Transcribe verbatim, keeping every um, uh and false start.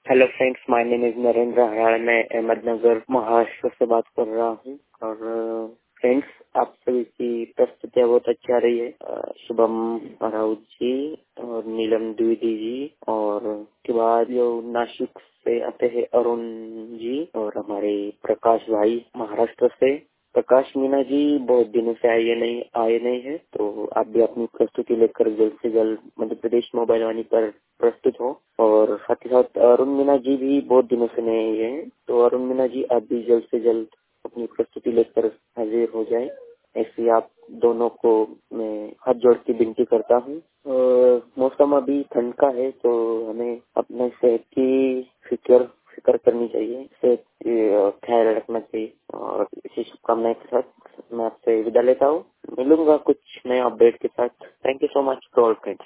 Hello friends, my name is Narendra Harad. मैं अहमदनगर महाराष्ट्र से बात कर रहा हूँ। और फ्रेंड्स, आप सभी की प्रस्तुतियाँ बहुत अच्छी आ रही है। अ, शुभम राउत जी और नीलम द्विवेदी जी, और के बाद जो नासिक से आते हैं अरुण जी, और हमारे प्रकाश भाई महाराष्ट्र से। प्रकाश मीना जी बहुत दिनों से आए नहीं आए नहीं है, तो आप भी अपनी प्रस्तुति लेकर जल्द से जल्द मध्य प्रदेश मोबाइल वाणी पर प्रस्तुत हो। और साथ ही साथ अरुण मीना जी भी बहुत दिनों से नहीं आए हैं, तो अरुण मीना जी आप भी जल्द से जल्द अपनी प्रस्तुति लेकर हाजिर हो जाए। ऐसे आप दोनों को मैं हाथ जोड़ के विनती करता हूँ। और मौसम अभी ठंड का है, तो हमें अपने सेहत की फिक्र फिक्र करनी चाहिए, सेहत की ख्याल रखना चाहिए। और इसी शुभकामनाएं के साथ मैं आपसे विदा लेता हूँ। मिलूंगा कुछ नए अपडेट के साथ। Thank you so much to all friends.